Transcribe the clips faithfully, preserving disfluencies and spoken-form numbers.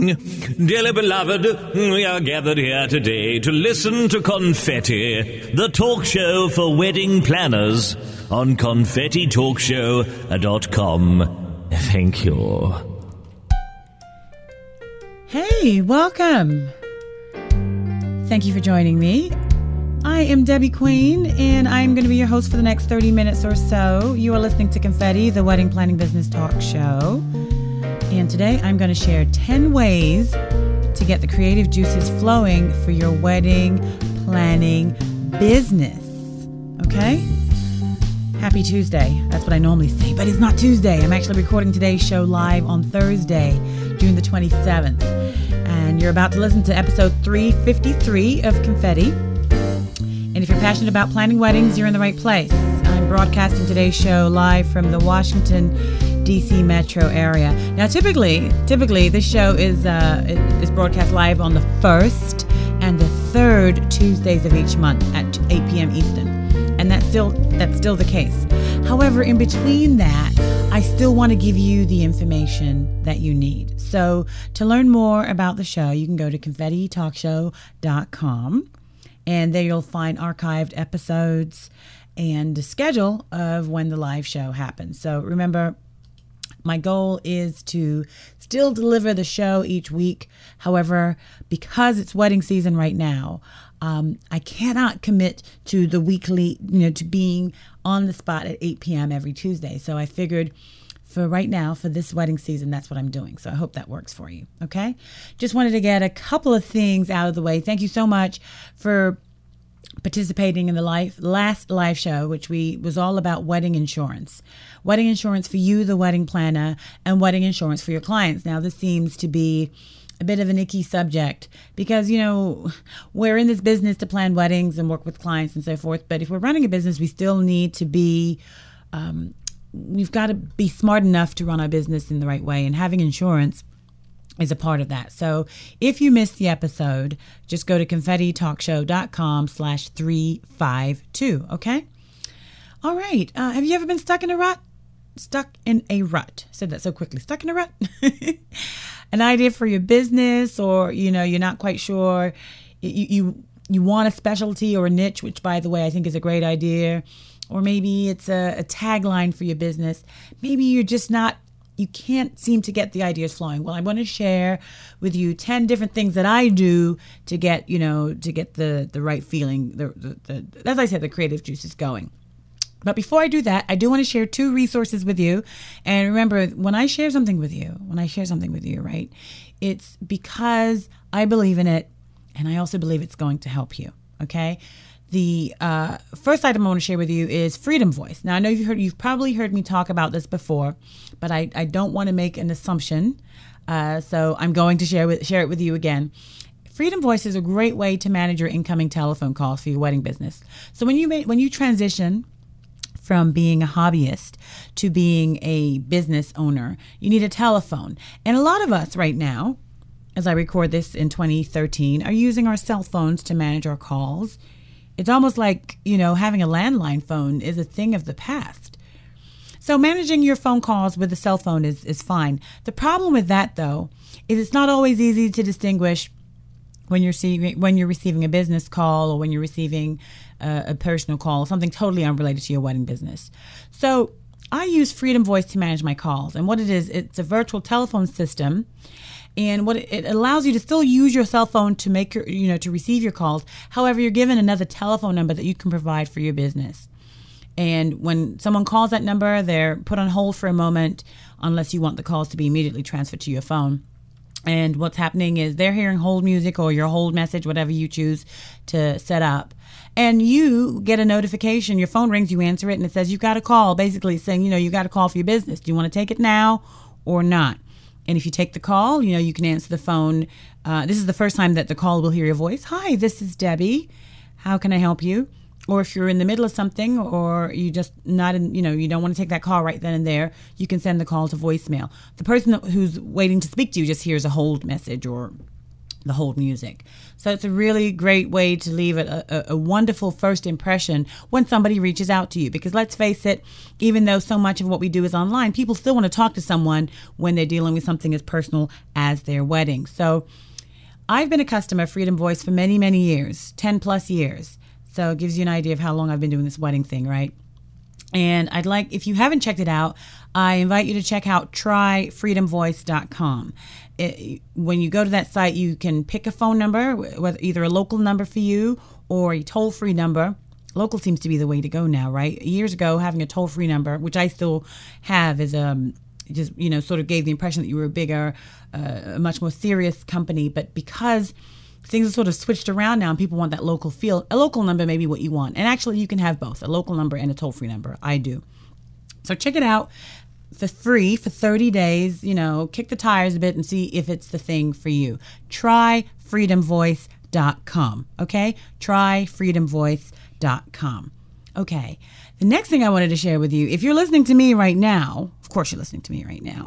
Dearly beloved, we are gathered here today to listen to Confetti, the talk show for wedding planners, on confetti talk show dot com. Thank you. Hey, welcome. Thank you for joining me. I am Debbie Queen, and I'm going to be your host for the next thirty minutes or so. You are listening to Confetti, the wedding planning business talk show. And today I'm going to share ten ways to get the creative juices flowing for your wedding planning business. Okay? Happy Tuesday. That's what I normally say, but it's not Tuesday. I'm actually recording today's show live on Thursday, June the twenty-seventh. And you're about to listen to episode three fifty-three of Confetti. And if you're passionate about planning weddings, you're in the right place. I'm broadcasting today's show live from the Washington, D C metro area. Now, typically, typically this show is uh, is broadcast live on the first and the third Tuesdays of each month at eight p.m. Eastern, and that's still that's still the case. However, in between that, I still want to give you the information that you need. So, to learn more about the show, you can go to confetti talk show dot com. And there you'll find archived episodes and the schedule of when the live show happens. So remember, my goal is to still deliver the show each week. However, because it's wedding season right now, um, I cannot commit to the weekly, you know, to being on the spot at eight p.m. every Tuesday. So I figured for right now, for this wedding season, that's what I'm doing. So I hope that works for you. Okay. Just wanted to get a couple of things out of the way. Thank you so much for participating in the live, last live show, which we was all about wedding insurance. Wedding insurance for you, the wedding planner, and wedding insurance for your clients. Now, this seems to be a bit of an icky subject because, you know, we're in this business to plan weddings and work with clients and so forth. But if we're running a business, we still need to be um, we've got to be smart enough to run our business in the right way, and having insurance is a part of that. So if you missed the episode, just go to confetti talk show dot com slash three five two. Okay. All right. Uh, have you ever been stuck in a rut? Stuck in a rut. I said that so quickly. Stuck in a rut. An idea for your business, or, you know, you're not quite sure. You, you, you want a specialty or a niche, which, by the way, I think is a great idea. Or maybe it's a, a tagline for your business. Maybe you're just not, you can't seem to get the ideas flowing. Well, I want to share with you ten different things that I do to get, you know, to get the, the right feeling, the, the, the, as I said, the creative juices going. But before I do that, I do want to share two resources with you. And remember, when I share something with you, when I share something with you, right, it's because I believe in it, and I also believe it's going to help you, okay? The uh, first item I want to share with you is Freedom Voice. Now, I know you've heard, you've probably heard me talk about this before, but I, I don't want to make an assumption, uh, so I'm going to share with, share it with you again. Freedom Voice is a great way to manage your incoming telephone calls for your wedding business. So when you make, when you transition from being a hobbyist to being a business owner, you need a telephone. And a lot of us right now, as I record this in twenty thirteen, are using our cell phones to manage our calls. It's almost like, you know, having a landline phone is a thing of the past. So managing your phone calls with a cell phone is, is fine. The problem with that, though, is it's not always easy to distinguish when you're receiving, when you're receiving a business call or when you're receiving a, a personal call, something totally unrelated to your wedding business. So I use Freedom Voice to manage my calls. And what it is, it's a virtual telephone system. And what it, it allows you to still use your cell phone to make your, you know, to receive your calls. However, you're given another telephone number that you can provide for your business. And when someone calls that number, they're put on hold for a moment unless you want the calls to be immediately transferred to your phone. And what's happening is they're hearing hold music or your hold message, whatever you choose to set up. And you get a notification, your phone rings, you answer it, and it says you got a call, basically saying, you know, you got a call for your business. Do you want to take it now or not? And if you take the call, you know, you can answer the phone. Uh, this is the first time that the call will hear your voice. Hi, this is Debbie. How can I help you? Or if you're in the middle of something, or you just not in, you know, you don't want to take that call right then and there, you can send the call to voicemail. The person who's waiting to speak to you just hears a hold message or the hold music. So it's a really great way to leave a, a, a wonderful first impression when somebody reaches out to you. Because let's face it, even though so much of what we do is online, people still want to talk to someone when they're dealing with something as personal as their wedding. So I've been a customer of Freedom Voice for many, many years, ten plus years. So it gives you an idea of how long I've been doing this wedding thing, right? And I'd like, if you haven't checked it out, I invite you to check out try freedom voice dot com. It, when you go to that site, you can pick a phone number, whether either a local number for you or a toll-free number. Local seems to be the way to go now, right? Years ago, having a toll-free number, which I still have, is um just, you know, sort of gave the impression that you were a bigger, uh, a much more serious company. But because things are sort of switched around now and people want that local feel, a local number may be what you want. And actually, you can have both, a local number and a toll-free number. I do. So check it out for free for thirty days. You know, kick the tires a bit and see if it's the thing for you. try freedom voice dot com. Okay? try freedom voice dot com. Okay. The next thing I wanted to share with you, if you're listening to me right now, of course you're listening to me right now,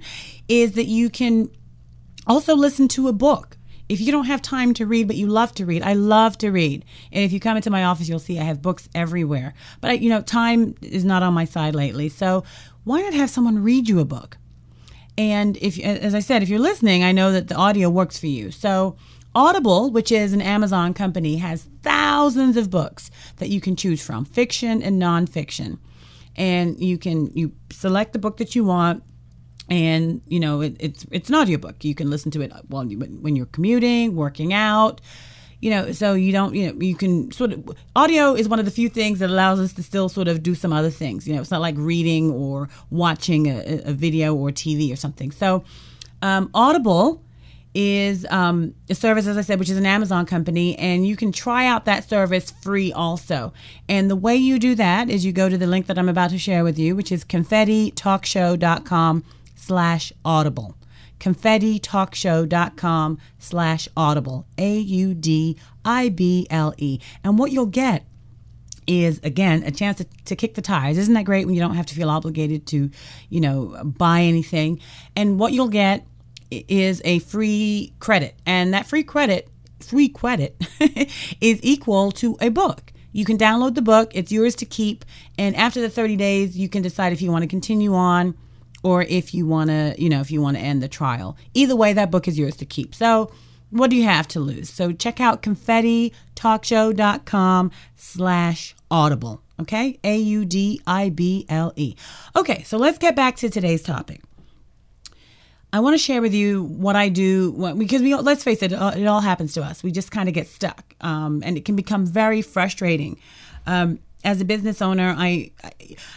is that you can also listen to a book. If you don't have time to read, but you love to read, I love to read. And if you come into my office, you'll see I have books everywhere. But, I, you know, time is not on my side lately. So why not have someone read you a book? And if, as I said, if you're listening, I know that the audio works for you. So Audible, which is an Amazon company, has thousands of books that you can choose from, fiction and nonfiction. And you can you select the book that you want. And, you know, it, it's it's an audiobook. You can listen to it while you, when you're commuting, working out, you know, so you don't, you know, you can sort of, audio is one of the few things that allows us to still sort of do some other things. You know, it's not like reading or watching a, a video or T V or something. So um, Audible is um, a service, as I said, which is an Amazon company, and you can try out that service free also. And the way you do that is you go to the link that I'm about to share with you, which is confetti talk show dot com slash audible. confetti talk show dot com slash audible. A U D I B L E. And what you'll get is, again, a chance to, to kick the tires. Isn't that great when you don't have to feel obligated to, you know, buy anything? And what you'll get is a free credit. And that free credit, free credit is equal to a book. You can download the book. It's yours to keep. And after the thirty days, you can decide if you want to continue on or if you want to, you know, if you want to end the trial. Either way, that book is yours to keep. So what do you have to lose? So check out confetti talk show dot com slash audible. Okay? A U D I B L E. Okay, so let's get back to today's topic. I want to share with you what I do, because we, let's face it, it all happens to us. We just kind of get stuck, um, and it can become very frustrating. Um, as a business owner, I, I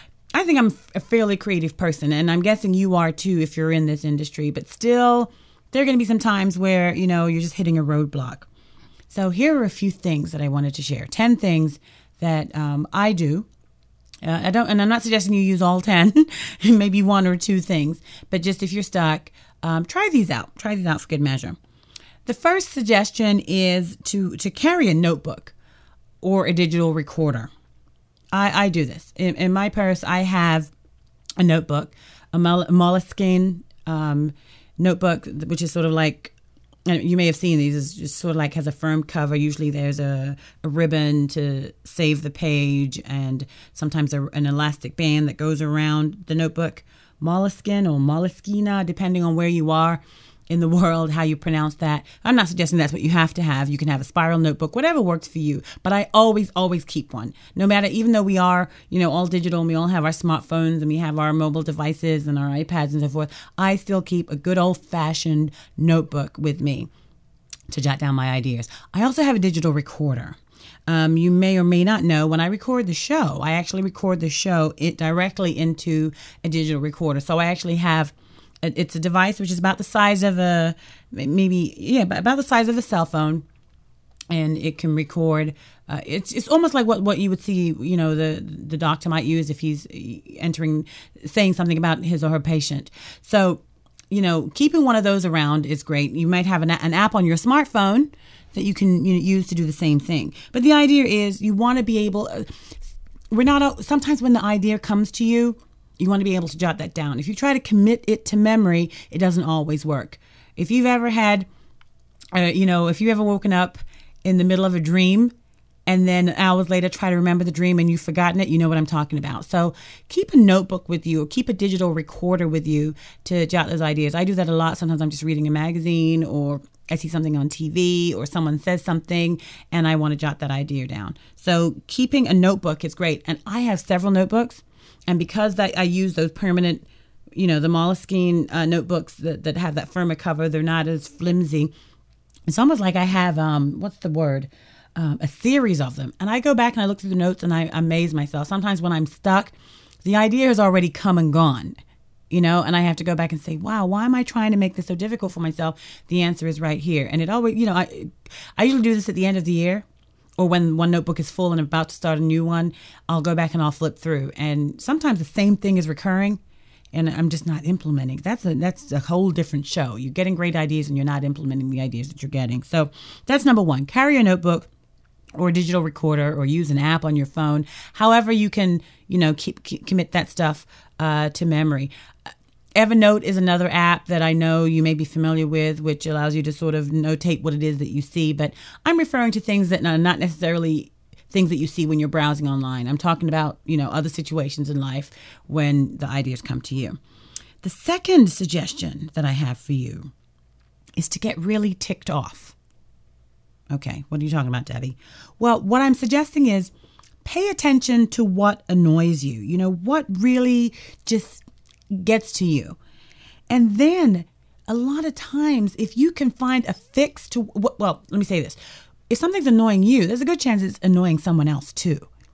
I think I'm a fairly creative person, and I'm guessing you are too if you're in this industry. But still, there are going to be some times where, you know, you're just hitting a roadblock. So here are a few things that I wanted to share. Ten things that um, I do. Uh, I don't, and I'm not suggesting you use all ten, maybe one or two things, but just if you're stuck, um, try these out. Try these out for good measure. The first suggestion is to, to carry a notebook or a digital recorder. I, I do this. In, in my purse, I have a notebook, a mol- moleskin um, notebook, which is sort of like, you may have seen these, it's just sort of like has a firm cover. Usually there's a, a ribbon to save the page, and sometimes a, an elastic band that goes around the notebook. Moleskin or moleskina, depending on where you are in the world, how you pronounce that. I'm not suggesting that's what you have to have. You can have a spiral notebook, whatever works for you. But I always, always keep one. No matter, even though we are, you know, all digital and we all have our smartphones and we have our mobile devices and our iPads and so forth, I still keep a good old-fashioned notebook with me to jot down my ideas. I also have a digital recorder. Um, you may or may not know, when I record the show, I actually record the show it directly into a digital recorder. So I actually have It's a device which is about the size of a, maybe, yeah, about the size of a cell phone. And it can record. Uh, it's it's almost like what, what you would see, you know, the, the doctor might use if he's entering, saying something about his or her patient. So, you know, keeping one of those around is great. You might have an, an app on your smartphone that you can, you know, use to do the same thing. But the idea is you want to be able, uh, we're not, sometimes when the idea comes to you, you want to be able to jot that down. If you try to commit it to memory, it doesn't always work. If you've ever had uh, you know, if you ever woken up in the middle of a dream and then hours later try to remember the dream and you've forgotten it, you know what I'm talking about. So keep a notebook with you or keep a digital recorder with you to jot those ideas. I do that a lot. Sometimes I'm just reading a magazine or I see something on T V or someone says something and I want to jot that idea down. So keeping a notebook is great. And I have several notebooks. And because that, I use those permanent, you know, the Moleskine uh, notebooks that, that have that firmer cover, they're not as flimsy. It's almost like I have, um, what's the word, um, a series of them. And I go back and I look through the notes and I amaze myself. Sometimes when I'm stuck, the idea has already come and gone, you know, and I have to go back and say, wow, why am I trying to make this so difficult for myself? The answer is right here. And it always, you know, I, I usually do this at the end of the year or when one notebook is full and I'm about to start a new one, I'll go back and I'll flip through. And sometimes the same thing is recurring. And I'm just not implementing. That's a that's a whole different show. You're getting great ideas and you're not implementing the ideas that you're getting. So that's number one. Carry a notebook or a digital recorder or use an app on your phone. However you can, you know, keep, keep commit that stuff uh, to memory. Evernote is another app that I know you may be familiar with, which allows you to sort of notate what it is that you see. But I'm referring to things that are not necessarily things that you see when you're browsing online. I'm talking about, you know, other situations in life when the ideas come to you. The second suggestion that I have for you is to get really ticked off. Okay, what are you talking about, Debbie? Well, what I'm suggesting is pay attention to what annoys you. You know, what really just gets to you. And then a lot of times, if you can find a fix to, well, let me say this. If something's annoying you, there's a good chance it's annoying someone else too.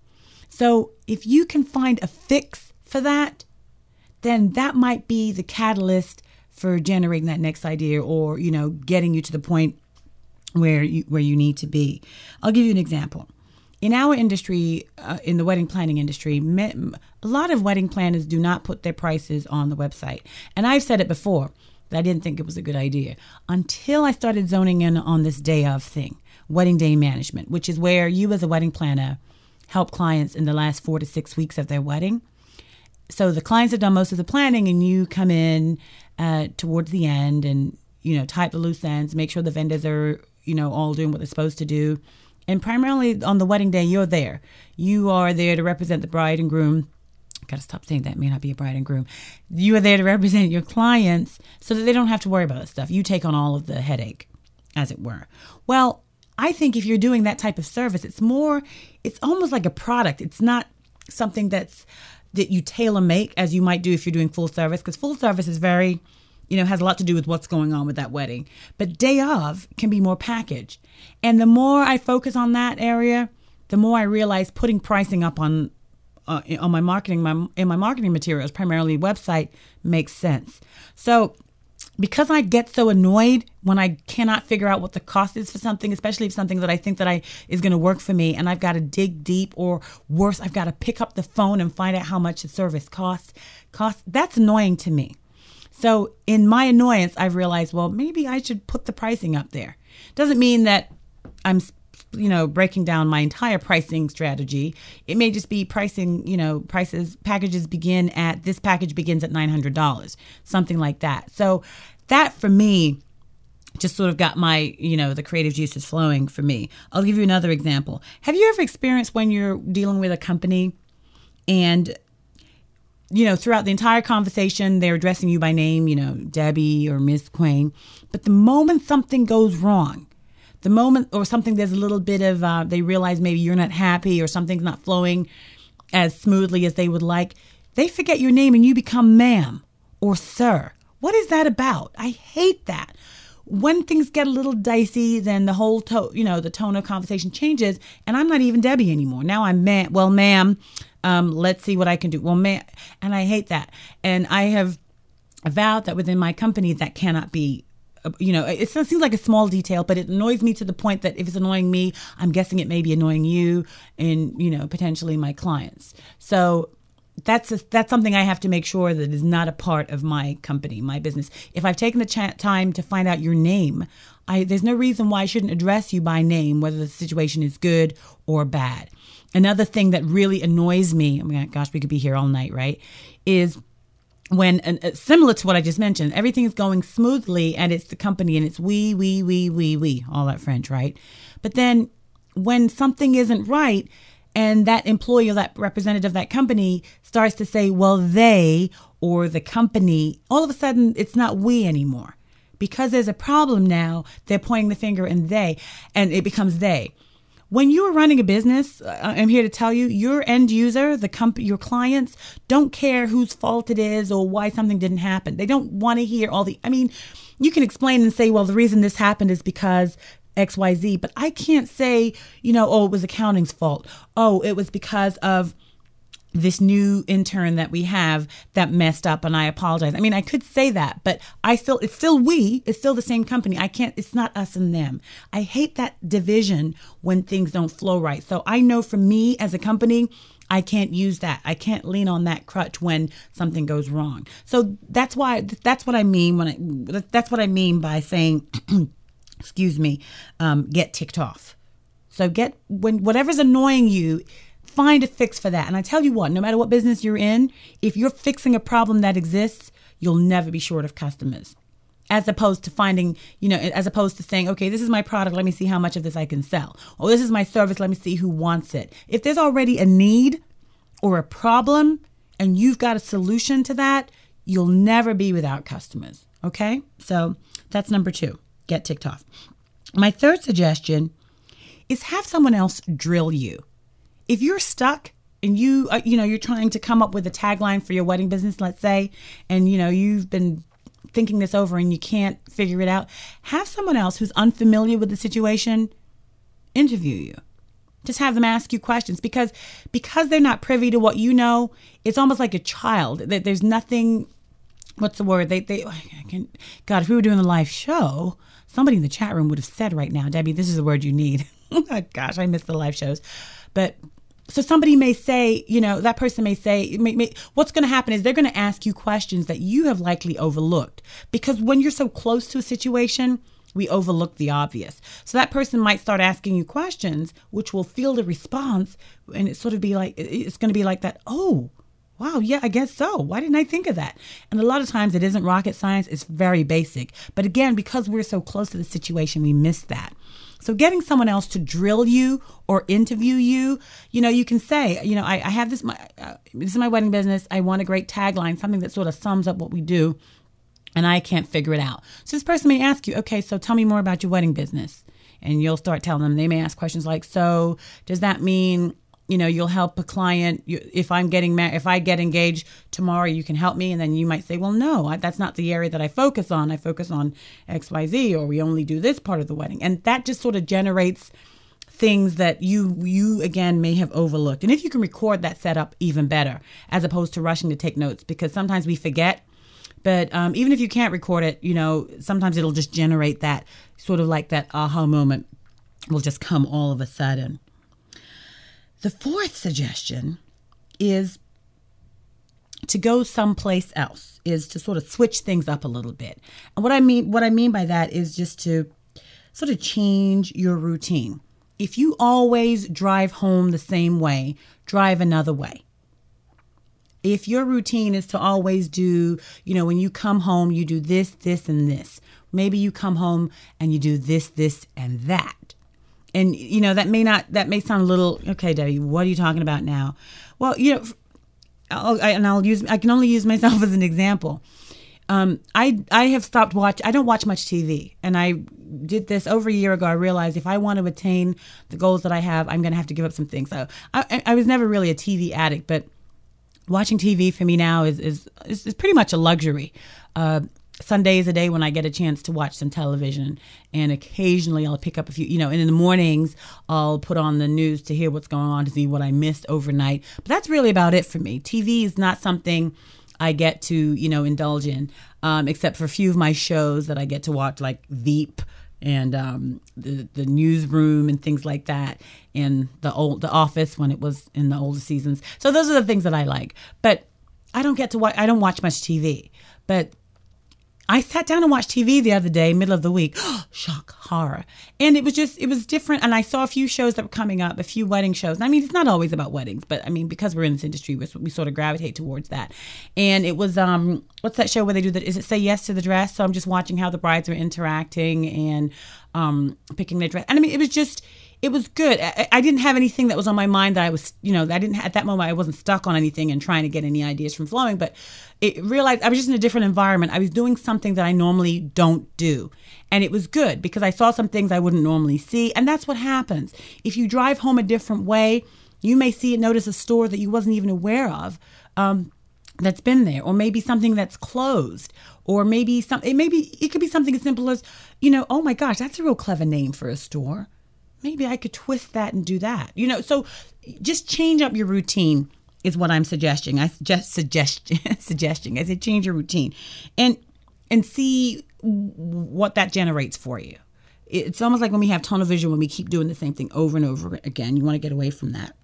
So if you can find a fix for that, then that might be the catalyst for generating that next idea or, you know, getting you to the point where you, where you need to be. I'll give you an example. In our industry, uh, in the wedding planning industry, me, a lot of wedding planners do not put their prices on the website. And I've said it before that I didn't think it was a good idea until I started zoning in on this day of thing. Wedding day management, which is where you as a wedding planner help clients in the last four to six weeks of their wedding. So the clients have done most of the planning and you come in uh, towards the end and, you know, tie up the loose ends, make sure the vendors are, you know, all doing what they're supposed to do. And primarily on the wedding day, you're there. You are there to represent the bride and groom. Got to stop saying that. It may not be a bride and groom. You are there to represent your clients so that they don't have to worry about that stuff. You take on all of the headache, as it were. Well, I think if you're doing that type of service, it's more, it's almost like a product. It's not something that's, that you tailor make as you might do if you're doing full service, because full service is very, you know, has a lot to do with what's going on with that wedding. But day of can be more packaged. And the more I focus on that area, the more I realize putting pricing up on, uh, on my marketing, my, in my marketing materials, primarily website, makes sense. So because I get so annoyed when I cannot figure out what the cost is for something, especially if something that I think that I is going to work for me and I've got to dig deep, or worse, I've got to pick up the phone and find out how much the service costs, costs, that's annoying to me. So in my annoyance, I've realized, well, maybe I should put the pricing up there. Doesn't mean that I'm, you know, breaking down my entire pricing strategy. It may just be pricing, you know, prices, packages begin at, this package begins at nine hundred dollars, something like that. So that for me just sort of got my, you know, the creative juices flowing for me. I'll give you another example. Have you ever experienced when you're dealing with a company and, you know, throughout the entire conversation, they're addressing you by name, you know, Debbie or Miss Queen, but the moment something goes wrong, the moment or something, there's a little bit of, uh, they realize maybe you're not happy or something's not flowing as smoothly as they would like, they forget your name and you become ma'am or sir. What is that about? I hate that. When things get a little dicey, then the whole, to- you know, the tone of conversation changes and I'm not even Debbie anymore. Now I'm ma'am. Well, ma'am, um, let's see what I can do. Well, ma'am, and I hate that. And I have vowed that within my company that cannot be, you know, it seems like a small detail, but it annoys me to the point that if it's annoying me, I'm guessing it may be annoying you and, you know, potentially my clients. So that's a, that's something I have to make sure that is not a part of my company, my business. If I've taken the ch- time to find out your name, I, there's no reason why I shouldn't address you by name, whether the situation is good or bad. Another thing that really annoys me, I mean, gosh, we could be here all night, right, is when, uh, similar to what I just mentioned, everything is going smoothly and it's the company and it's we, we, we, we, we, all that French, right? But then when something isn't right and that employee or that representative of that company starts to say, well, they or the company, all of a sudden it's not we anymore. Because there's a problem now, they're pointing the finger and they, and it becomes they. When you are running a business, I'm here to tell you, your end user, the company, your clients don't care whose fault it is or why something didn't happen. They don't want to hear all the, I mean, you can explain and say, well, the reason this happened is because X Y Z, but I can't say, you know, oh, it was accounting's fault. Oh, it was because of this new intern that we have that messed up and I apologize. I mean, I could say that, but I still, it's still we, it's still the same company. I can't, it's not us and them. I hate that division when things don't flow right. So I know for me as a company, I can't use that. I can't lean on that crutch when something goes wrong. So that's why, that's what I mean when I, that's what I mean by saying, excuse me, um, get ticked off. So get, when whatever's annoying you, find a fix for that. And I tell you what, no matter what business you're in, if you're fixing a problem that exists, you'll never be short of customers. As opposed to finding, you know, as opposed to saying, okay, this is my product, let me see how much of this I can sell. Or this is my service, let me see who wants it. If there's already a need or a problem and you've got a solution to that, you'll never be without customers. Okay? So that's number two, get ticked off. My third suggestion is have someone else drill you. If you're stuck and you, uh, you know, you're trying to come up with a tagline for your wedding business, let's say, and, you know, you've been thinking this over and you can't figure it out, have someone else who's unfamiliar with the situation interview you. Just have them ask you questions because because they're not privy to what you know. It's almost like a child. There's nothing. What's the word? They they. I can, God, if we were doing a live show, somebody in the chat room would have said right now, Debbie, this is the word you need. Gosh, I miss the live shows, but. So somebody may say, you know, that person may say, may, may, what's going to happen is they're going to ask you questions that you have likely overlooked. Because when you're so close to a situation, we overlook the obvious. So that person might start asking you questions, which will field a response. And it sort of be like, it's going to be like that. Oh, wow. Yeah, I guess so. Why didn't I think of that? And a lot of times it isn't rocket science. It's very basic. But again, because we're so close to the situation, we miss that. So getting someone else to drill you or interview you, you know, you can say, you know, I, I have this, my, uh, this is my wedding business. I want a great tagline, something that sort of sums up what we do, and I can't figure it out. So this person may ask you, okay, so tell me more about your wedding business. And you'll start telling them, they may ask questions like, so does that mean, you know, you'll help a client if I'm getting married, if I get engaged tomorrow, you can help me. And then you might say, well, no, I, that's not the area that I focus on. I focus on X, Y, Z, or we only do this part of the wedding. And that just sort of generates things that you, you again, may have overlooked. And if you can record that setup, even better, as opposed to rushing to take notes, because sometimes we forget. But um, even if you can't record it, you know, sometimes it'll just generate that sort of like that aha moment will just come all of a sudden. The fourth suggestion is to go someplace else, is to sort of switch things up a little bit. And what I mean, what I mean by that is just to sort of change your routine. If you always drive home the same way, drive another way. If your routine is to always do, you know, when you come home, you do this, this, and this. Maybe you come home and you do this, this, and that. And, you know, that may not, that may sound a little, okay, Debbie, what are you talking about now? Well, you know, I'll, I, and I'll use, I can only use myself as an example. Um, I, I have stopped watch. I don't watch much T V. And I did this over a year ago. I realized if I want to attain the goals that I have, I'm going to have to give up some things. So I, I was never really a T V addict, but watching T V for me now is, is, is, is pretty much a luxury. Uh, Sunday is a day when I get a chance to watch some television, and occasionally I'll pick up a few, you know, and in the mornings I'll put on the news to hear what's going on, to see what I missed overnight. But that's really about it for me. T V is not something I get to, you know, indulge in, um, except for a few of my shows that I get to watch, like Veep and um, the the Newsroom and things like that, and the old The Office when it was in the older seasons. So those are the things that I like. But I don't get to watch. I don't watch much T V, but I sat down and watched T V the other day, middle of the week. Shock, horror. And it was just, it was different. And I saw a few shows that were coming up, a few wedding shows. And I mean, it's not always about weddings, but I mean, because we're in this industry, we, we sort of gravitate towards that. And it was, um, what's that show where they do that? Is it Say Yes to the Dress? So I'm just watching how the brides are interacting and um, picking their dress. And I mean, it was just, it was good. I, I didn't have anything that was on my mind that I was, you know, I didn't, at that moment, I wasn't stuck on anything and trying to get any ideas from flowing, but it realized I was just in a different environment. I was doing something that I normally don't do. And it was good because I saw some things I wouldn't normally see. And that's what happens. If you drive home a different way, you may see and notice a store that you wasn't even aware of um, that's been there, or maybe something that's closed, or maybe some, it maybe it could be something as simple as, you know, oh my gosh, that's a real clever name for a store. Maybe I could twist that and do that. You know, so just change up your routine is what I'm suggesting. I suggest suggest suggesting. I said change your routine, and and see what that generates for you. It's almost like when we have tunnel vision, when we keep doing the same thing over and over again. You want to get away from that.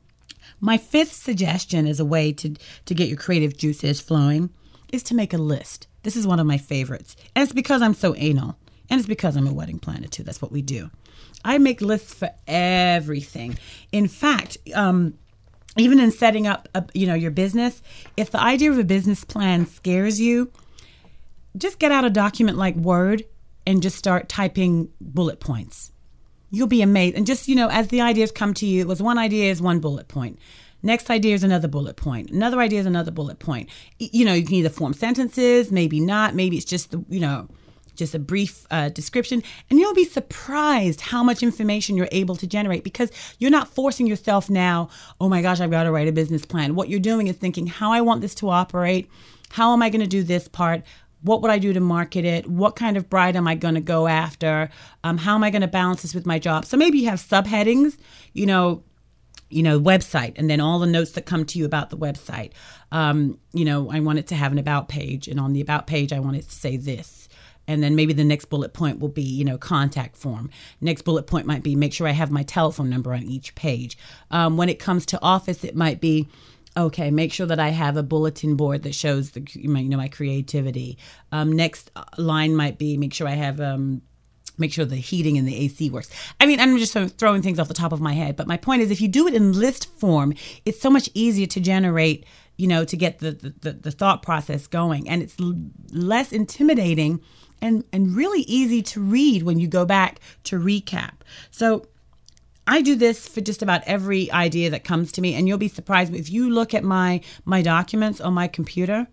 My fifth suggestion as a way to to get your creative juices flowing is to make a list. This is one of my favorites, and it's because I'm so anal, and it's because I'm a wedding planner too. That's what we do. I make lists for everything. In fact, um, even in setting up, a, you know, your business, if the idea of a business plan scares you, just get out a document like Word and just start typing bullet points. You'll be amazed. And just, you know, as the ideas come to you, it was one idea is one bullet point. Next idea is another bullet point. Another idea is another bullet point. You know, you can either form sentences, maybe not. Maybe it's just, the, you know, just a brief uh, description, and you'll be surprised how much information you're able to generate because you're not forcing yourself now, oh my gosh, I've got to write a business plan. What you're doing is thinking, how I want this to operate, how am I going to do this part, what would I do to market it, what kind of bride am I going to go after, um, how am I going to balance this with my job. So maybe you have subheadings, you know, you know, website, and then all the notes that come to you about the website. Um, you know, I want it to have an about page, and on the about page, I want it to say this. And then maybe the next bullet point will be, you know, contact form. Next bullet point might be make sure I have my telephone number on each page. Um, when it comes to office, it might be, okay, make sure that I have a bulletin board that shows the, you know, my creativity. Um, next line might be make sure I have, um, make sure the heating and the A C works. I mean, I'm just sort of throwing things off the top of my head. But my point is, if you do it in list form, it's so much easier to generate, you know, to get the, the, the thought process going. And it's l- less intimidating and, and really easy to read when you go back to recap. So I do this for just about every idea that comes to me. And you'll be surprised if you look at my, my documents on my computer,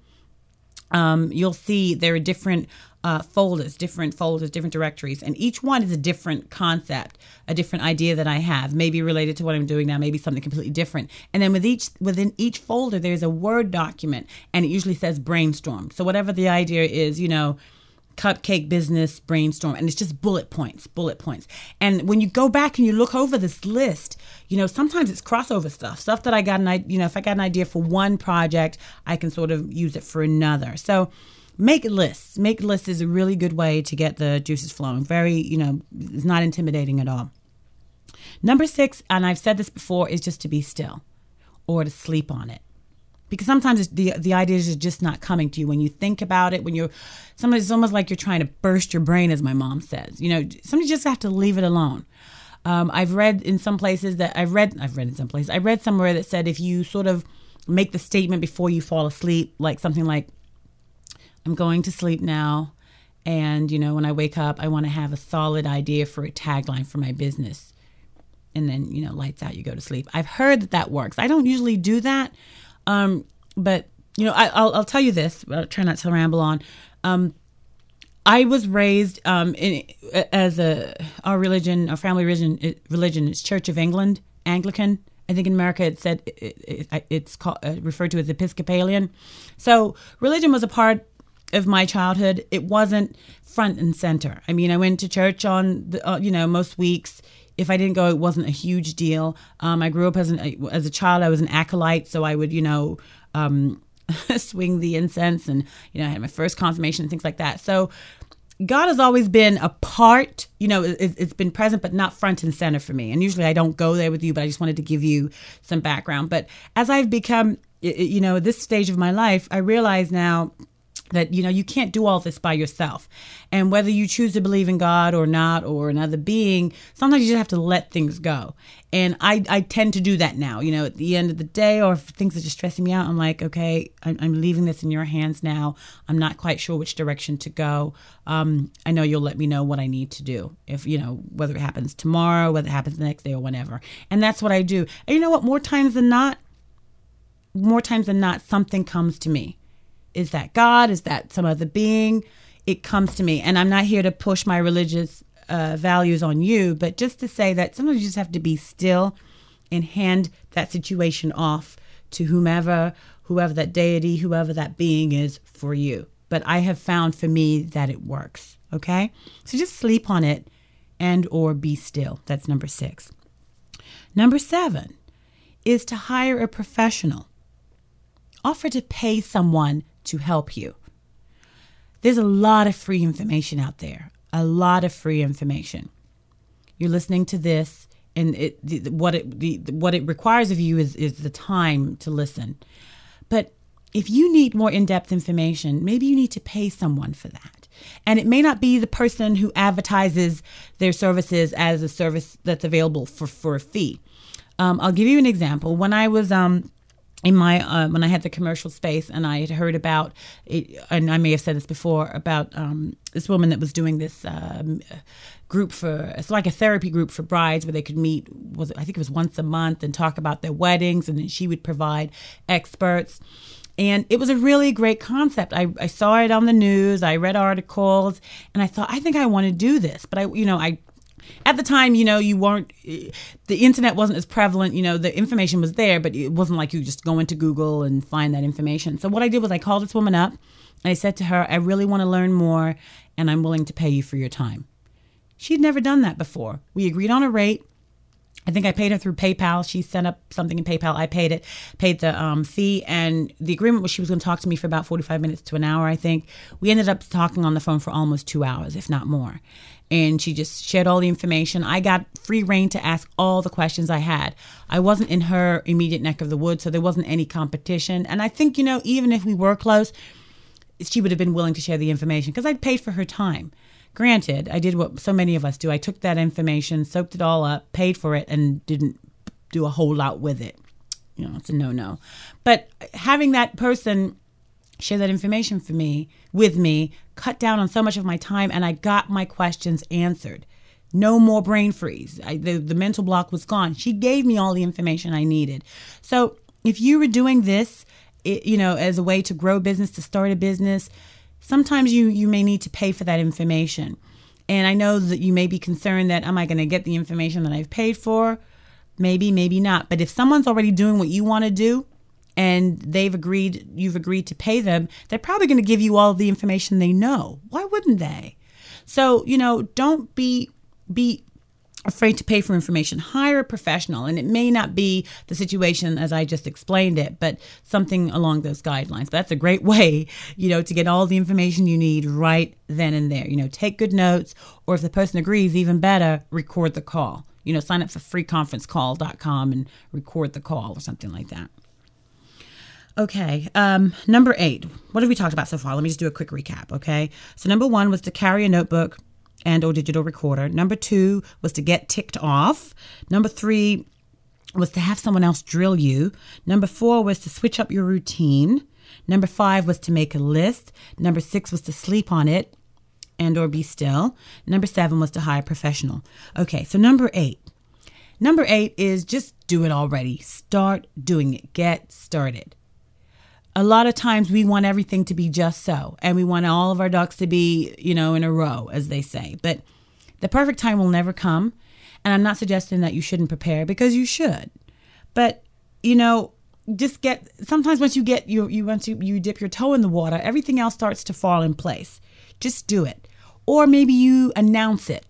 um, you'll see there are different uh, folders, different folders, different directories. And each one is a different concept, a different idea that I have, maybe related to what I'm doing now, maybe something completely different. And then with each within each folder, there's a Word document, and it usually says brainstorm. So whatever the idea is, you know, cupcake business brainstorm, and it's just bullet points, bullet points. And when you go back and you look over this list, you know, sometimes it's crossover stuff, stuff that I got an idea, you know, if I got an idea for one project, I can sort of use it for another. So make lists. Make lists is a really good way to get the juices flowing. Very, you know, it's not intimidating at all. Number six, and I've said this before, is just to be still or to sleep on it. Because sometimes it's the the ideas are just not coming to you when you think about it. When you're, sometimes it's almost like you're trying to burst your brain, as my mom says. You know, sometimes you just have to leave it alone. Um, I've read in some places that I've read. I've read in some places. I read somewhere that said if you sort of make the statement before you fall asleep, like something like, "I'm going to sleep now, and you know, when I wake up, I want to have a solid idea for a tagline for my business." And then, you know, lights out, you go to sleep. I've heard that that works. I don't usually do that. Um, but, you know, I, I'll, I'll tell you this, I'll try not to ramble on. Um, I was raised, um, in, as a, our religion, our family religion, religion is Church of England, Anglican. I think in America it said, it, it, it's called, uh, referred to as Episcopalian. So religion was a part of my childhood. It wasn't front and center. I mean, I went to church on the, uh, you know, most weeks. If I didn't go, it wasn't a huge deal. Um, I grew up as an as a child. I was an acolyte, so I would, you know, um, swing the incense, and you know, I had my first confirmation and things like that. So God has always been a part. You know, it, it's been present, but not front and center for me. And usually, I don't go there with you, but I just wanted to give you some background. But as I've become, you know, at this stage of my life, I realize now that, you know, you can't do all this by yourself. And whether you choose to believe in God or not, or another being, sometimes you just have to let things go. And I, I tend to do that now. You know, at the end of the day, or if things are just stressing me out, I'm like, okay, I'm, I'm leaving this in your hands now. I'm not quite sure which direction to go. Um, I know you'll let me know what I need to do. If, you know, whether it happens tomorrow, whether it happens the next day or whenever. And that's what I do. And you know what? More times than not, more times than not, something comes to me. Is that God? Is that some other being? It comes to me. And I'm not here to push my religious uh, values on you, but just to say that sometimes you just have to be still and hand that situation off to whomever, whoever that deity, whoever that being is for you. But I have found for me that it works. Okay? So just sleep on it and or be still. That's number six. Number seven is to hire a professional. Offer to pay someone to help you. There's a lot of free information out there, a lot of free information. You're listening to this, and it, the, what it the, what it requires of you is, is the time to listen. But if you need more in-depth information, maybe you need to pay someone for that. And it may not be the person who advertises their services as a service that's available for, for a fee. Um, I'll give you an example. When I was... Um, In my uh, when I had the commercial space, and I had heard about it, and I may have said this before, about um, this woman that was doing this um, group for, it's like a therapy group for brides where they could meet, was it, I think it was once a month, and talk about their weddings, and then she would provide experts. And it was a really great concept. I, I saw it on the news, I read articles, and I thought, I think I want to do this. But I, you know, I At the time, you know, you weren't, the internet wasn't as prevalent, you know, the information was there, but it wasn't like you just go into Google and find that information. So what I did was I called this woman up and I said to her, I really want to learn more and I'm willing to pay you for your time. She'd never done that before. We agreed on a rate. I think I paid her through PayPal. She sent up something in PayPal. I paid it, paid the um, fee. And the agreement was she was going to talk to me for about forty-five minutes to an hour, I think. We ended up talking on the phone for almost two hours, if not more. And she just shared all the information. I got free reign to ask all the questions I had. I wasn't in her immediate neck of the woods, so there wasn't any competition. And I think, you know, even if we were close, she would have been willing to share the information because I'd paid for her time. Granted, I did what so many of us do. I took that information, soaked it all up, paid for it, and didn't do a whole lot with it. You know, it's a no-no. But having that person share that information for me, with me, cut down on so much of my time, and I got my questions answered. No more brain freeze. I, the, the mental block was gone. She gave me all the information I needed. So if you were doing this, it, you know, as a way to grow business, to start a business, sometimes you, you may need to pay for that information. And I know that you may be concerned that, am I going to get the information that I've paid for? Maybe, maybe not. But if someone's already doing what you want to do and they've agreed, you've agreed to pay them, they're probably going to give you all the information they know. Why wouldn't they? So, you know, don't be, be afraid to pay for information. Hire a professional. And it may not be the situation as I just explained it, but something along those guidelines. But that's a great way, you know, to get all the information you need right then and there. You know, take good notes, or if the person agrees, even better, record the call. You know, sign up for free conference call dot com and record the call or something like that. Okay, um, number eight. What have we talked about so far? Let me just do a quick recap, okay? So number one was to carry a notebook and or digital recorder. Number two was to get ticked off. Number three was to have someone else drill you. Number four was to switch up your routine. Number five was to make a list. Number six was to sleep on it and or be still. Number seven was to hire a professional. Okay, so number eight. Number eight is just do it already. Start doing it. Get started. A lot of times we want everything to be just so, and we want all of our ducks to be, you know, in a row, as they say. But the perfect time will never come. And I'm not suggesting that you shouldn't prepare, because you should. But, you know, just get, sometimes once you get, you, you once you, you dip your toe in the water, everything else starts to fall in place. Just do it. Or maybe you announce it.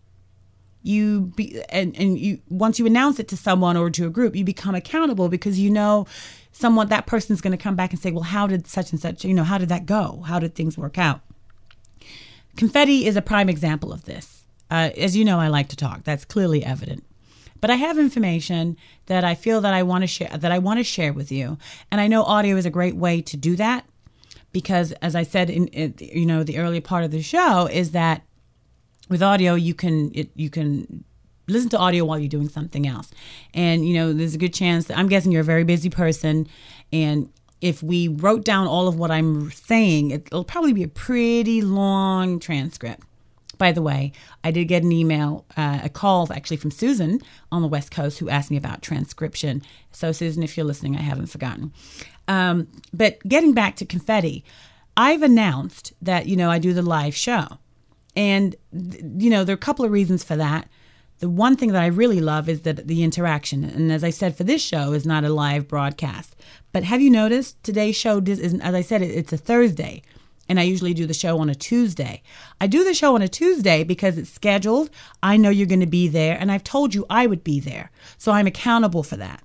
You be, and, and you, once you announce it to someone or to a group, you become accountable, because you know someone, that person's going to come back and say, well, how did such and such, you know, how did that go? How did things work out? Confetti is a prime example of this. Uh, as you know, I like to talk. That's clearly evident. But I have information that I feel that I want to share, that I want to share with you. And I know audio is a great way to do that. because as I said in, in you know the earlier part of the show, is that with audio you can it, you can listen to audio while you're doing something else, and you know there's a good chance that I'm guessing you're a very busy person, and if we wrote down all of what I'm saying, it'll probably be a pretty long transcript. By the way, I did get an email, uh, a call actually from Susan on the West Coast who asked me about transcription. So Susan, if you're listening, I haven't forgotten. Um, but getting back to Confetti, I've announced that, you know, I do the live show. And, you know, there are a couple of reasons for that. The one thing that I really love is that the interaction. And as I said, for this show is not a live broadcast. But have you noticed today's show is, as I said, it's a Thursday. And I usually do the show on a Tuesday. I do the show on a Tuesday because it's scheduled. I know you're going to be there. And I've told you I would be there. So I'm accountable for that.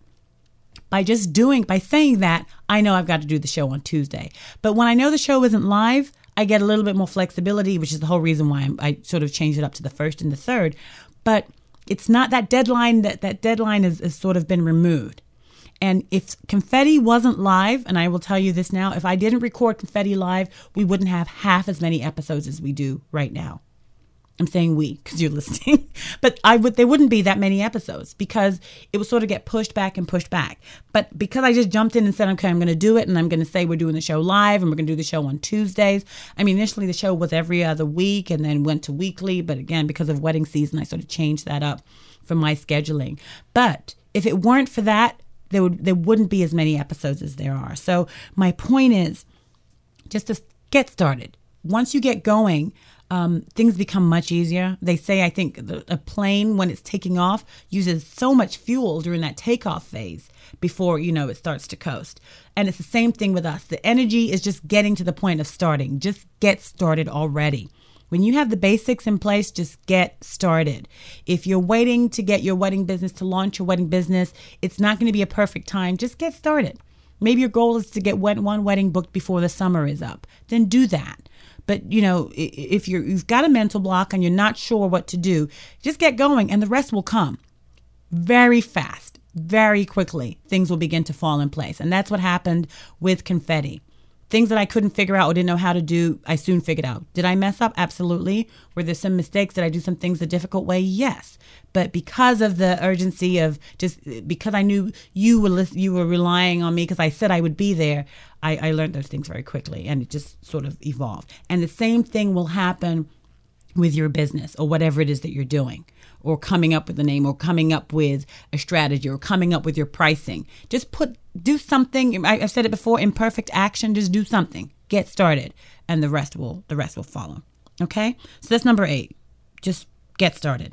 By just doing, by saying that, I know I've got to do the show on Tuesday. But when I know the show isn't live, I get a little bit more flexibility, which is the whole reason why I'm, I sort of changed it up to the first and the third. But it's not that deadline, that, that deadline has, has sort of been removed. And if Confetti wasn't live, and I will tell you this now, if I didn't record Confetti live, we wouldn't have half as many episodes as we do right now. I'm saying we because you're listening, but I would there wouldn't be that many episodes because it would sort of get pushed back and pushed back. But because I just jumped in and said, okay, I'm going to do it, and I'm going to say we're doing the show live, and we're going to do the show on Tuesdays. I mean, initially the show was every other week, and then went to weekly. But again, because of wedding season, I sort of changed that up for my scheduling. But if it weren't for that, there would there wouldn't be as many episodes as there are. So my point is, just to get started. Once you get going, um, things become much easier. They say, I think, the, a plane, when it's taking off, uses so much fuel during that takeoff phase before, you know, it starts to coast. And it's the same thing with us. The energy is just getting to the point of starting. Just get started already. When you have the basics in place, just get started. If you're waiting to get your wedding business, to launch your wedding business, it's not going to be a perfect time. Just get started. Maybe your goal is to get one wedding booked before the summer is up. Then do that. But, you know, if you're, you've got a mental block and you're not sure what to do, just get going and the rest will come very fast, very quickly. Things will begin to fall in place. And that's what happened with Confetti. Things that I couldn't figure out or didn't know how to do, I soon figured out. Did I mess up? Absolutely. Were there some mistakes? Did I do some things a difficult way? Yes. But because of the urgency of just because I knew you were list- you were relying on me because I said I would be there, I, I learned those things very quickly, and it just sort of evolved. And the same thing will happen with your business or whatever it is that you're doing, or coming up with a name, or coming up with a strategy, or coming up with your pricing. Just put, do something. I, I've said it before, imperfect action, just do something. Get started, and the rest will, the rest will follow. Okay? So that's number eight. Just get started.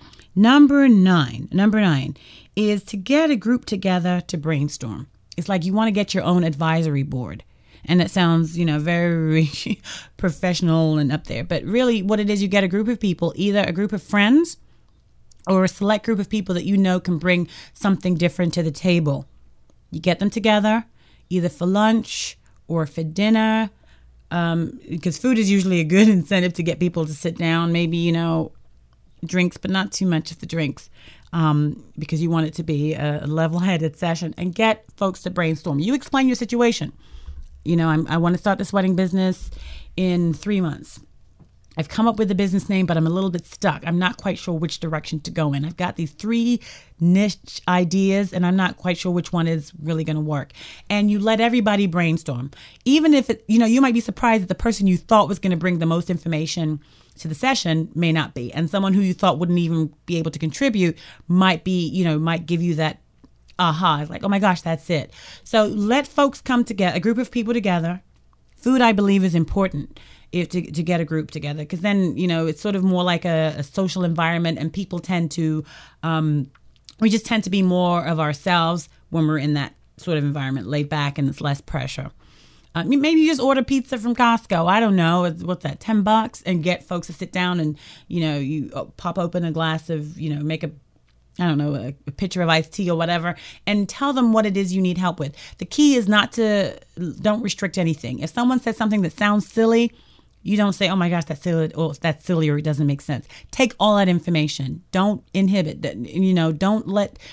Number nine, number nine is to get a group together to brainstorm. It's like you want to get your own advisory board. And that sounds, you know, very professional and up there. But really what it is, you get a group of people, either a group of friends or a select group of people that you know can bring something different to the table. You get them together, either for lunch or for dinner, um, because food is usually a good incentive to get people to sit down. Maybe, you know, drinks, but not too much of the drinks. Um, because you want it to be a level-headed session, and get folks to brainstorm. You explain your situation. You know, I'm, I want to start this wedding business in three months. I've come up with a business name, but I'm a little bit stuck. I'm not quite sure which direction to go in. I've got these three niche ideas, and I'm not quite sure which one is really going to work. And you let everybody brainstorm. Even if, it, you know, you might be surprised that the person you thought was going to bring the most information to the session may not be. And someone who you thought wouldn't even be able to contribute might be, you know, might give you that aha. It's like, oh my gosh, that's it. So let folks come together, a group of people together. Food, I believe, is important if, to, to get a group together, because then, you know, it's sort of more like a, a social environment, and people tend to, um, we just tend to be more of ourselves when we're in that sort of environment, laid back, and it's less pressure. Uh, maybe you just order pizza from Costco. I don't know. What's that, ten bucks? And get folks to sit down and, you know, you pop open a glass of, you know, make a, I don't know, a, a pitcher of iced tea or whatever, and tell them what it is you need help with. The key is not to, don't restrict anything. If someone says something that sounds silly, you don't say, oh my gosh, that's silly, or that's silly, or it doesn't make sense. Take all that information. Don't inhibit, you know, don't let,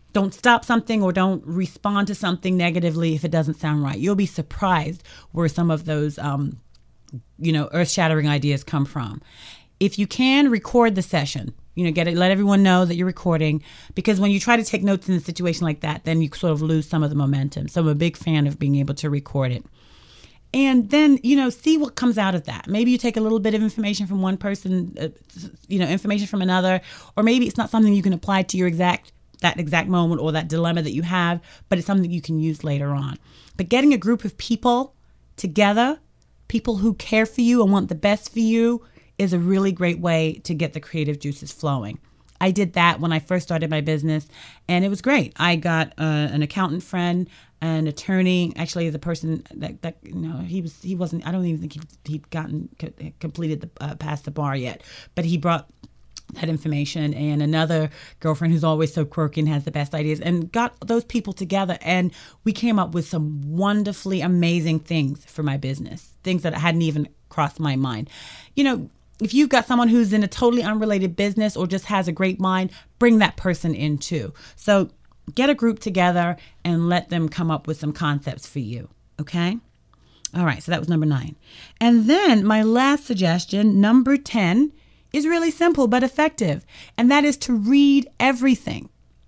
Don't stop something or don't respond to something negatively if it doesn't sound right. You'll be surprised where some of those, um, you know, earth-shattering ideas come from. If you can, record the session. You know, get it. Let everyone know that you're recording, because when you try to take notes in a situation like that, then you sort of lose some of the momentum. So I'm a big fan of being able to record it. And then, you know, see what comes out of that. Maybe you take a little bit of information from one person, uh, you know, information from another, or maybe it's not something you can apply to your exact, that exact moment or that dilemma that you have, but it's something you can use later on. But getting a group of people together, people who care for you and want the best for you, is a really great way to get the creative juices flowing. I did that when I first started my business, and it was great. I got uh, an accountant friend, an attorney. Actually, the person that, that you know, he was he wasn't. I don't even think he he'd gotten completed the uh, past the bar yet, but he brought that information, and another girlfriend who's always so quirky and has the best ideas, and got those people together, and we came up with some wonderfully amazing things for my business, things that hadn't even crossed my mind. You know, if you've got someone who's in a totally unrelated business or just has a great mind, bring that person in too. So get a group together and let them come up with some concepts for you. Okay? All right, so that was number nine. And then my last suggestion, number ten, is really simple but effective. And that is to read everything.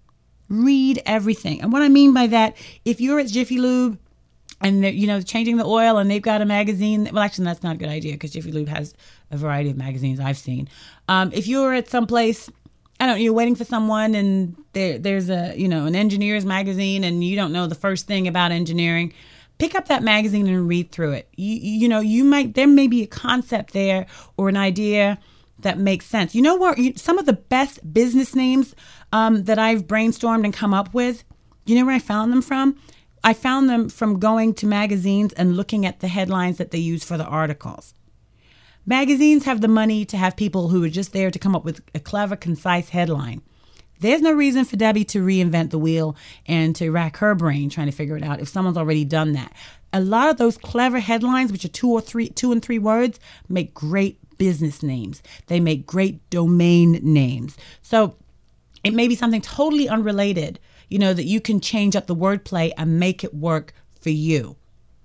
Read everything. And what I mean by that, if you're at Jiffy Lube and they're, you know, changing the oil and they've got a magazine, well, actually, that's not a good idea because Jiffy Lube has a variety of magazines I've seen. Um, if you're at some place, I don't know, you're waiting for someone and there, there's a, you know, an engineer's magazine and you don't know the first thing about engineering, pick up that magazine and read through it. You, you know, you might, there may be a concept there or an idea that makes sense. You know what? You, some of the best business names um, that I've brainstormed and come up with, you know where I found them from? I found them from going to magazines and looking at the headlines that they use for the articles. Magazines have the money to have people who are just there to come up with a clever, concise headline. There's no reason for Debbie to reinvent the wheel and to rack her brain trying to figure it out if someone's already done that. A lot of those clever headlines, which are two or three, two and three words, make great business names. They make great domain names. So it may be something totally unrelated, you know, that you can change up the wordplay and make it work for you.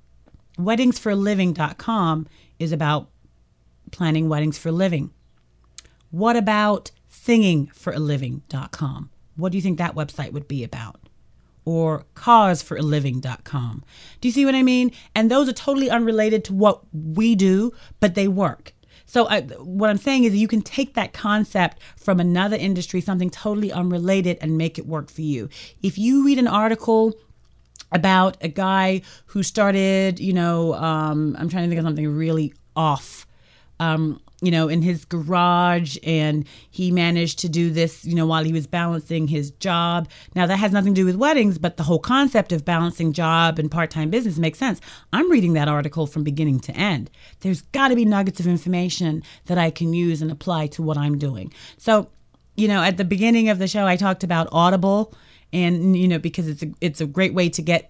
weddings for a living dot com is about planning weddings for a living. What about singing for a living dot com? What do you think that website would be about? Or cars for a living dot com. Do you see what I mean? And those are totally unrelated to what we do, but they work. So I, what I'm saying is you can take that concept from another industry, something totally unrelated, and make it work for you. If you read an article about a guy who started, you know, um, I'm trying to think of something really off, um, you know, in his garage, and he managed to do this, you know, while he was balancing his job. Now, that has nothing to do with weddings, but the whole concept of balancing job and part-time business makes sense. I'm reading that article from beginning to end. There's got to be nuggets of information that I can use and apply to what I'm doing. So, you know, at the beginning of the show, I talked about Audible, and, you know, because it's a, it's a great way to get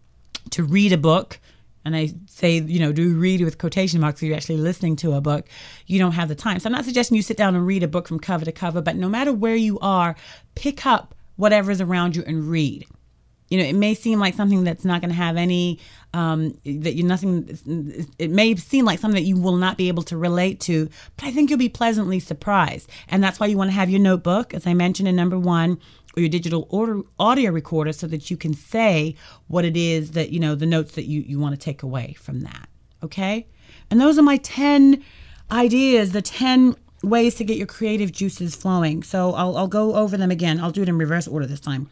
to read a book. And I say, you know, do read with quotation marks if you're actually listening to a book. You don't have the time. So I'm not suggesting you sit down and read a book from cover to cover, but no matter where you are, pick up whatever's around you and read. You know, it may seem like something that's not going to have any, um, that you nothing, it may seem like something that you will not be able to relate to, but I think you'll be pleasantly surprised. And that's why you want to have your notebook, as I mentioned in number one, or your digital audio, audio recorder, so that you can say what it is that, you know, the notes that you, you want to take away from that. Okay? And those are my ten ideas, the ten ways to get your creative juices flowing. So I'll, I'll go over them again. I'll do it in reverse order this time.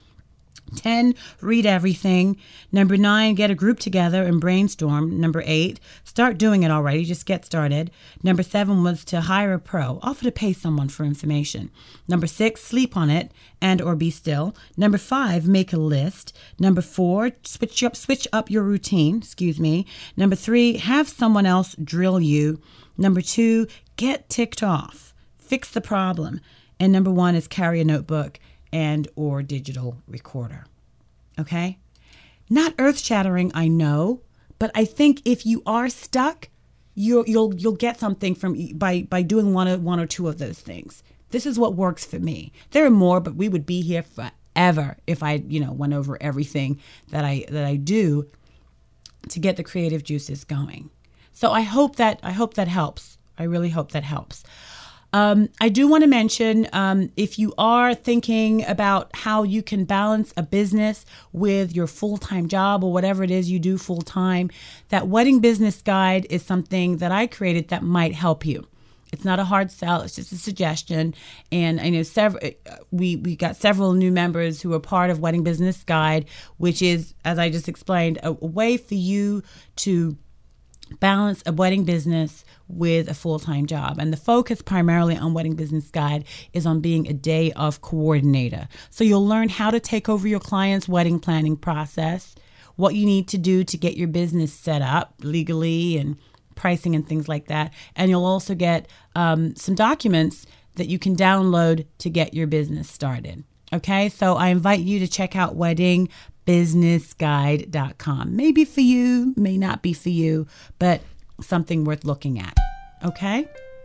ten, read everything. Number nine, get a group together and brainstorm. Number eight, start doing it already. Just get started. Number seven was to hire a pro. Offer to pay someone for information. Number six, sleep on it and or be still. Number five, make a list. Number four, switch up, switch up your routine. Excuse me. Number three, have someone else drill you. Number two, get ticked off. Fix the problem. And number one is carry a notebook and or digital recorder. Okay? Not earth-shattering, I know, but I think if you are stuck, you'll you'll you'll get something from by by doing one or one or two of those things. This is what works for me. There are more, but we would be here ever if I, you know, went over everything that I that I do to get the creative juices going. So I hope that I hope that helps. I really hope that helps. Um, I do want to mention, um, if you are thinking about how you can balance a business with your full-time job or whatever it is you do full-time, that Wedding Business Guide is something that I created that might help you. It's not a hard sell. It's just a suggestion. And I know several, we, we got several new members who are part of Wedding Business Guide, which is, as I just explained, a, a way for you to balance a wedding business with a full-time job. And the focus primarily on Wedding Business Guide is on being a day of coordinator. So you'll learn how to take over your client's wedding planning process, what you need to do to get your business set up legally and pricing and things like that. And you'll also get um, some documents that you can download to get your business started. Okay, so I invite you to check out wedding business guide dot com. Maybe for you, may not be for you, but something worth looking at. Okay?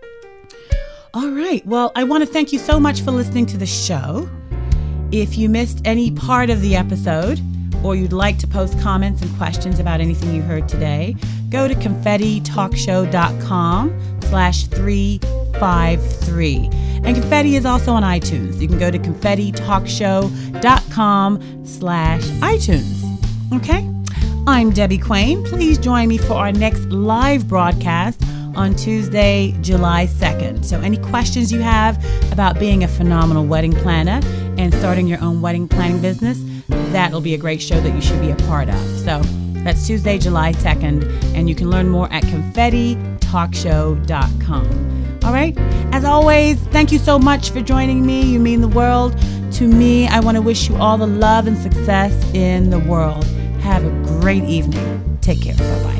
All right. Well, I want to thank you so much for listening to the show. If you missed any part of the episode, or you'd like to post comments and questions about anything you heard today, go to confetti talk show dot com slash three five three. And Confetti is also on iTunes. You can go to confetti talk show dot com slash iTunes. Okay? I'm Debbie Quain. Please join me for our next live broadcast on Tuesday, July second. So any questions you have about being a phenomenal wedding planner and starting your own wedding planning business, that'll be a great show that you should be a part of. So that's Tuesday, July second, and you can learn more at confetti talk show dot com. All right? As always, thank you so much for joining me. You mean the world to me. I want to wish you all the love and success in the world. Have a great evening. Take care. Bye-bye.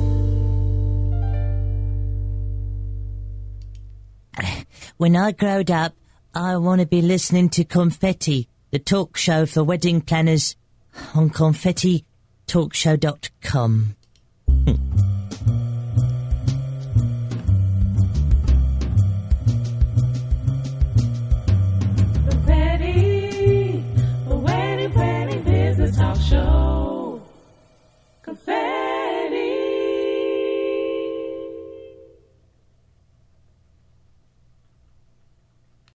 When I growed up, I want to be listening to Confetti, the talk show for wedding planners, on confetti talk show dot com.